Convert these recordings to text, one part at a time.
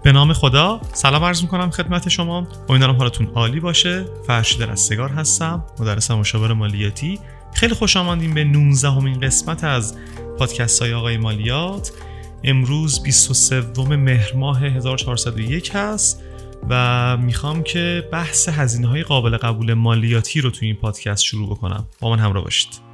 به نام خدا سلام عرض میکنم خدمت شما. امیدوارم حالتون عالی باشه. فرشید رستگار هستم، مدرس مشاور مالیاتی. خیلی خوش آمدیم به 19مین قسمت از پادکست های آقای مالیات. امروز 23 مهر ماه 1401 هست و میخوام که بحث هزینه‌های قابل قبول مالیاتی رو توی این پادکست شروع بکنم. با من همراه باشید.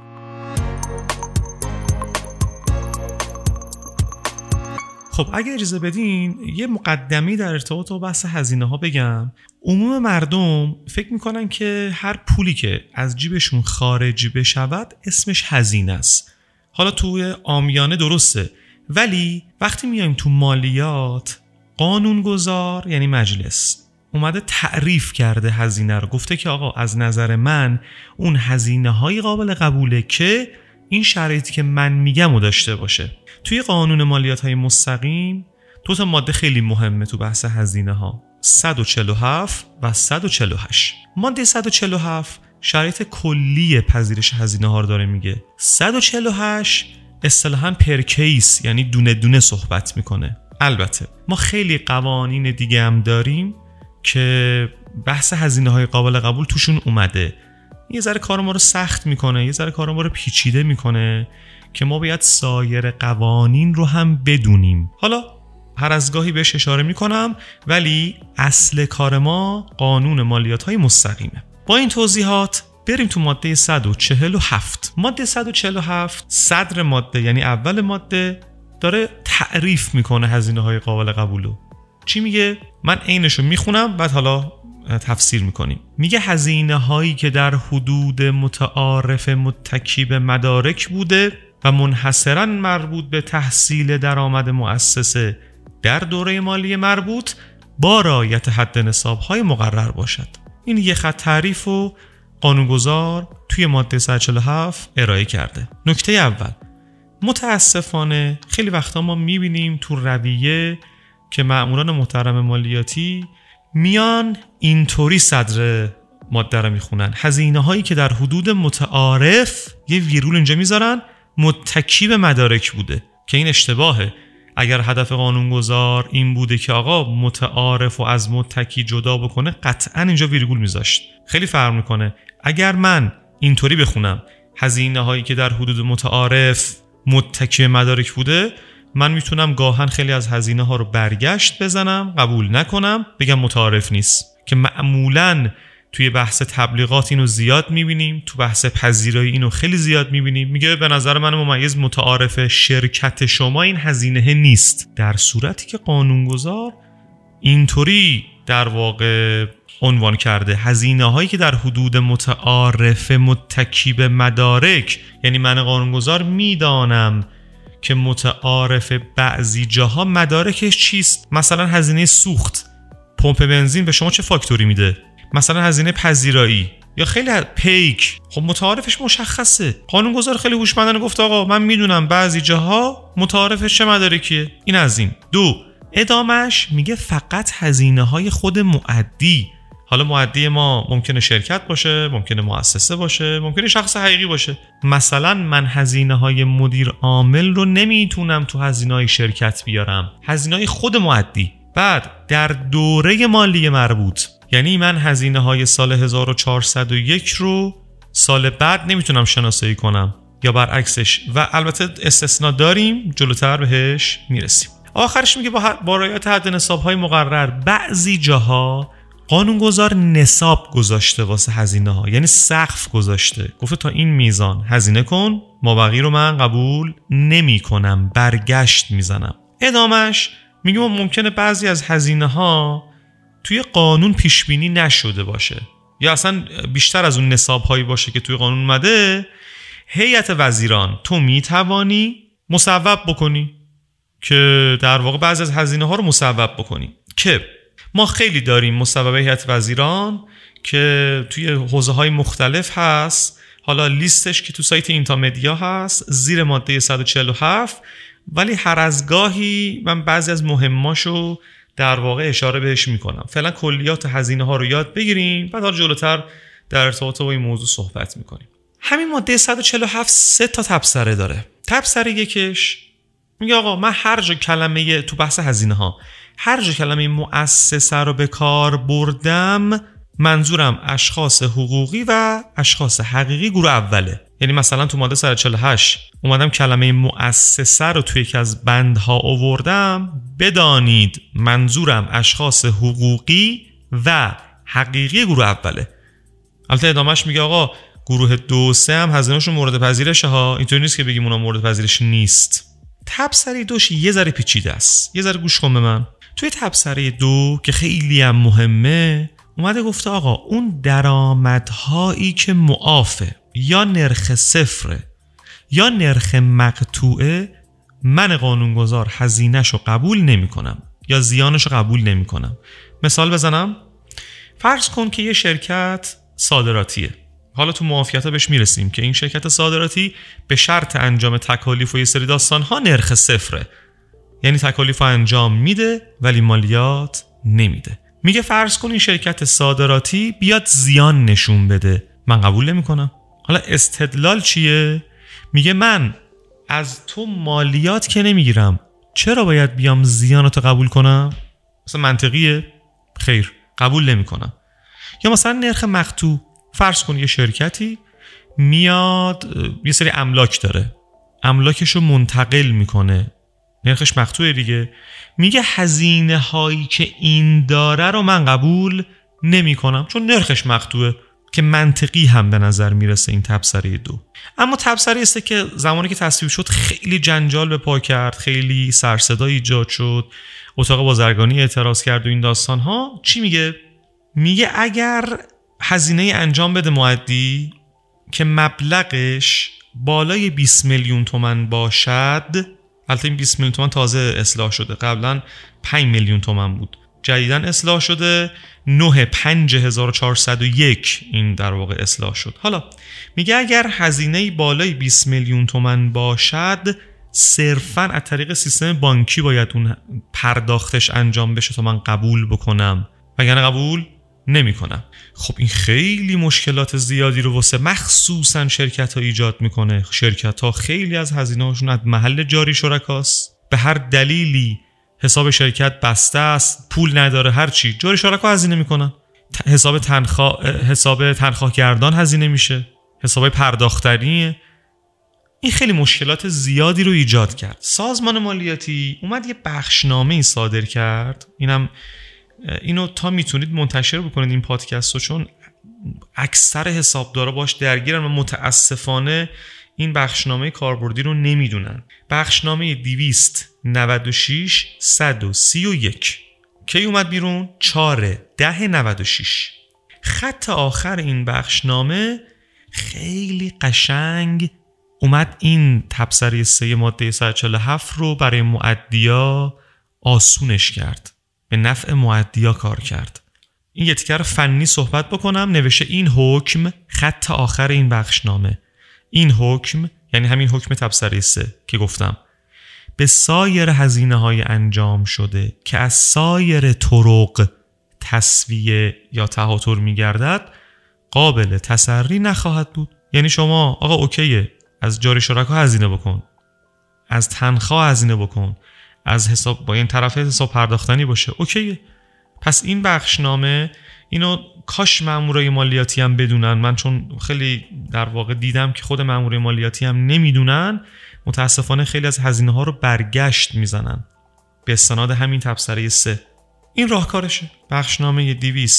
خب اگه اجازه بدین یه مقدمه‌ای در ارتباط با بحث هزینه‌ها بگم. عموم مردم فکر میکنن که هر پولی که از جیبشون خارج بشود اسمش هزینه است. حالا توی عامیانه درسته، ولی وقتی میایم تو مالیات، قانونگذار یعنی مجلس اومده تعریف کرده هزینه رو، گفته که آقا از نظر من اون هزینه‌های قابل قبوله که این شرایطی که من میگم رو داشته باشه. توی قانون مالیات‌های مستقیم دو تا ماده خیلی مهمه تو بحث هزینه‌ها، 147 و 148. ماده 147 شرایط کلی پذیرش هزینه‌ها رو داره میگه. 148 اصطلاحاً پر کیس یعنی دونه دونه صحبت میکنه. البته ما خیلی قوانین دیگه هم داریم که بحث هزینه‌های قابل قبول توشون اومده. یه ذره کار ما رو سخت میکنه، یه ذره کار ما رو پیچیده میکنه که ما باید سایر قوانین رو هم بدونیم. حالا هر از گاهی بهش اشاره میکنم، ولی اصل کار ما قانون مالیات‌های مستقیمه. با این توضیحات بریم تو ماده 147. ماده 147 صدر ماده یعنی اول ماده داره تعریف میکنه هزینه‌های قابل قبولو. چی میگه؟ من عینشو میخونم بعد حالا تفسیر میکنیم. میگه هزینه هایی که در حدود متعارف متکی به مدارک بوده و منحصراً مربوط به تحصیل درآمد مؤسسه در دوره مالی مربوط با رعایت حد نصاب های مقرر باشد. این یه خط تعریف و قانونگذار توی ماده 147 ارائه کرده. نکته اول، متاسفانه خیلی وقتا ما میبینیم تو رویه که مأموران محترم مالیاتی میان اینطوری صدر ماده رو میخونن: هزینه هایی که در حدود متعارف، یه ویرول اینجا میذارن، متکی به مدارک بوده، که این اشتباهه. اگر هدف قانونگذار این بوده که آقا متعارف و از متکی جدا بکنه، قطعا اینجا ویرگول میذاشت. خیلی فرق میکنه. اگر من اینطوری بخونم هزینه هایی که در حدود متعارف متکی به مدارک بوده، من میتونم گاهن خیلی از هزینه ها رو برگشت بزنم، قبول نکنم، بگم متعارف نیست، که معمولاً توی بحث تبلیغات اینو زیاد میبینیم، تو بحث پذیرایی اینو خیلی زیاد میبینیم. میگه به نظر من ممیز متعارف شرکت شما این هزینه نیست، در صورتی که قانونگذار اینطوری در واقع عنوان کرده: هزینه هایی که در حدود متعارف متکی به مدارک. یعنی من قانونگذار میدانم که متعارف بعضی جاها مدارکش چیست. مثلا هزینه سوخت پمپ بنزین به شما چه فاکتوری میده، مثلا هزینه پذیرایی یا خیلی پیک، خب متعارفش مشخصه. قانونگذار خیلی هوشمندانه گفت آقا من میدونم بعضی جاها متعارفش چه مدارکیه. این از این. دو، ادامش میگه فقط هزینه های خود مؤدی. حالا مؤدی ما ممکنه شرکت باشه، ممکنه مؤسسه باشه، ممکنه شخص حقیقی باشه. مثلا من هزینه های مدیر عامل رو نمیتونم تو هزینه های شرکت بیارم، هزینه های خود مؤدی. بعد در دوره مالی مربوط، یعنی من هزینه های سال 1401 رو سال بعد نمیتونم شناسایی کنم یا برعکسش، و البته استثناء داریم، جلوتر بهش میرسیم. آخرش میگه با رعایت حد نصاب های مقرر. بعضی جاها قانونگذار نصاب گذاشته واسه هزینه ها، یعنی سقف گذاشته، گفته تا این میزان هزینه کن، مابقی رو من قبول نمی کنم، برگشت میزنم. ادامش میگه ممکنه بعضی از هزینه ها توی قانون پیش بینی نشده باشه یا اصلا بیشتر از اون نصاب هایی باشه که توی قانون اومده. هیئت وزیران تو میتوانی مصوب بکنی که در واقع بعضی از هزینه ها رو مصوب بکنی، که ما خیلی داریم مصوبه هیئت وزیران که توی حوزه های مختلف هست. حالا لیستش که تو سایت اینتامدیا هست زیر ماده 147، ولی هر از گاهی من بعضی از مهماشو در واقع اشاره بهش میکنم. فعلا کلیات هزینه ها رو یاد بگیریم، بعد حالا جلوتر در ارتباط با این موضوع صحبت میکنیم. همین ماده 147 3 تا تبصره داره. تبصره یکش میگه آقا من هر جا کلمه تو بحث هزینه ها هر جا کلمه مؤسسه رو به کار بردم منظورم اشخاص حقوقی و اشخاص حقیقی گروه اوله. یعنی مثلا تو ماده 148 اومدم کلمه مؤسسه رو توی یکی از بندها آوردم، بدانید منظورم اشخاص حقوقی و حقیقی گروه اوله. البته ادامهش میگه آقا گروه 2 3 هم هزینه‌شون مورد پذیرشه ها، اینطوری نیست که بگیم اونا مورد پذیرش نیست. تبصره 2 یه ذره پیچیده است، یه ذره گوش کن به من. توی تبصره 2 که خیلی هم مهمه اومده گفته آقا اون درآمدهایی که معافه یا نرخ صفره یا نرخ مقطوعه، من قانونگذار هزینه‌شو قبول نمی‌کنم یا زیانشو قبول نمی‌کنم. مثال بزنم، فرض کن که یه شرکت صادراتیه، حالا تو معافیت‌ها بهش میرسیم که این شرکت صادراتی به شرط انجام تکالیف و یه سری داستان‌ها نرخ صفره، یعنی تکالیف انجام میده ولی مالیات نمیده. میگه فرض کن این شرکت صادراتی بیاد زیان نشون بده، من قبول نمی‌کنم. حالا استدلال چیه؟ میگه من از تو مالیات که نمیگیرم، چرا باید بیام زیانتو قبول کنم؟ مثلا منطقیه؟ خیر، قبول نمی‌کنم. یا مثلا نرخ مقطوع، فرض کن یه شرکتی میاد یه سری املاک داره، املاکشو منتقل میکنه، نرخش مقطوعه دیگه، میگه هزینه هایی که این داره رو من قبول نمی کنم چون نرخش مقطوعه، که منطقی هم به نظر میرسه این تبصره 2. اما تبصره 3 که زمانی که تصویب شد خیلی جنجال به پا کرد، خیلی سر صدا ایجاد شد، اتاق بازرگانی اعتراض کرد و این داستان ها. چی میگه؟ میگه اگر هزینه انجام بده مؤدی که مبلغش بالای 20 میلیون تومان باشد، البته این 20 میلیون تومان تازه اصلاح شده، قبلا 5 میلیون تومان بود، جدیداً اصلاح شده 95401 این در واقع اصلاح شد. حالا میگه اگر هزینه بالای 20 میلیون تومان باشد صرفاً از طریق سیستم بانکی باید اون پرداختش انجام بشه تا من قبول بکنم، وگرنه قبول نمی کنم. خب این خیلی مشکلات زیادی رو واسه مخصوصا شرکت ها ایجاد میکنه. شرکت ها خیلی از هزینه هاشون از محل جاری شرکاست، به هر دلیلی حساب شرکت بسته است، پول نداره، هر چی جاری شرکا هزینه میکنن، حساب تنخواه گردان هزینه میشه، حساب پرداختنیه. این خیلی مشکلات زیادی رو ایجاد کرد. سازمان مالیاتی اومد یه بخشنامه‌ای صادر کرد، اینو تا میتونید منتشر بکنید این پادکست رو، چون اکثر حسابدارا باش درگیرن و متاسفانه این بخشنامه کاربردی رو نمیدونن. بخشنامه 296/131 کی اومد بیرون؟ 4/10/96. خط آخر این بخشنامه خیلی قشنگ اومد این تبصره 3 ماده 147 رو برای مؤدیا آسونش کرد، به نفع مؤدیا کار کرد. این یه تیکه رو فنی صحبت بکنم. نوشته این حکم، خط آخر این بخشنامه، این حکم یعنی همین حکم تبصره 3 که گفتم، به سایر هزینه‌های انجام شده که از سایر طرق تسویه یا تهاتر می‌گردد قابل تسری نخواهد بود. یعنی شما آقا اوکیه از جاری شرکا هزینه بکن، از تنخواه هزینه بکن، از حساب با این طرف حساب پرداختنی باشه، اوکیه. پس این بخشنامه اینو کاش مامورای مالیاتی هم بدونن، من چون خیلی در واقع دیدم که خود مامورای مالیاتی هم نمیدونن، متاسفانه خیلی از هزینه ها رو برگشت میزنن به استناد همین تبصره 3. این راهکارشه، بخشنامه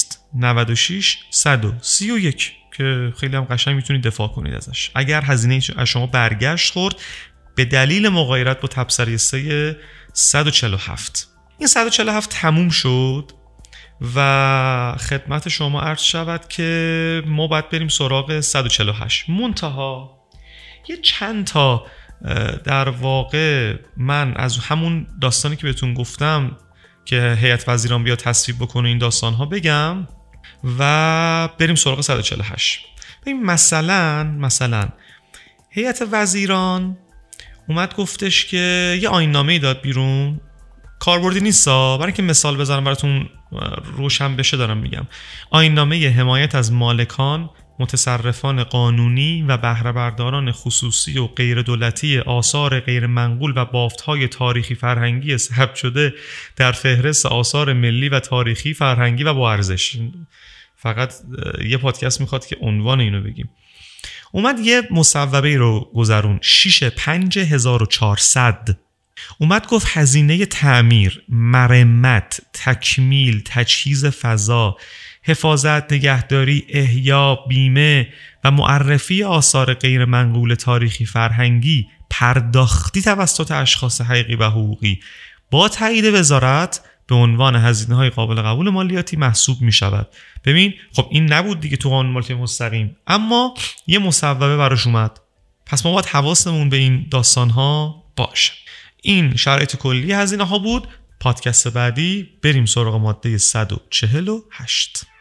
296/131 که خیلی هم قشنگ میتونید دفاع کنید ازش اگر هزینه از شما برگشت خورد به دلیل مغایرت با تبصره 3 147. این 147 تموم شد و خدمت شما عرض شود که ما باید بریم سراغ 148. منتها یه چند تا در واقع من از همون داستانی که بهتون گفتم که هیئت وزیران بیا تصویب بکنه این داستان‌ها بگم و بریم سراغ 148. ببین مثلا هیئت وزیران اومد گفتش که یه آیین‌نامه‌ای داد بیرون، کاربردی نیستا، برای اینکه مثال بزنم براتون روشن بشه دارم میگم. آیین‌نامه حمایت از مالکان متصرفان قانونی و بهره برداران خصوصی و غیر دولتی آثار غیر منقول و بافت‌های تاریخی فرهنگی ثبت شده در فهرست آثار ملی و تاریخی فرهنگی و با ارزش. فقط یه پادکست میخواد که عنوان اینو بگیم. اومد یه مصوبه رو گذرون 65400. اومد گفت هزینه تعمیر، مرمت، تکمیل، تجهیز فضا، حفاظت، نگهداری، احیا، بیمه و معرفی آثار غیر منقول تاریخی فرهنگی پرداختی توسط اشخاص حقیقی و حقوقی با تایید وزارت به عنوان هزینه‌های قابل قبول مالیاتی محسوب می شود. ببین خب این نبود دیگه تو قانون مالیات مستقیم، اما یه مصوبه براش اومد. پس ما باید حواسمون به این داستان‌ها باشه. این شرایط کلی هزینه ها بود. پادکست بعدی بریم سراغ ماده 148.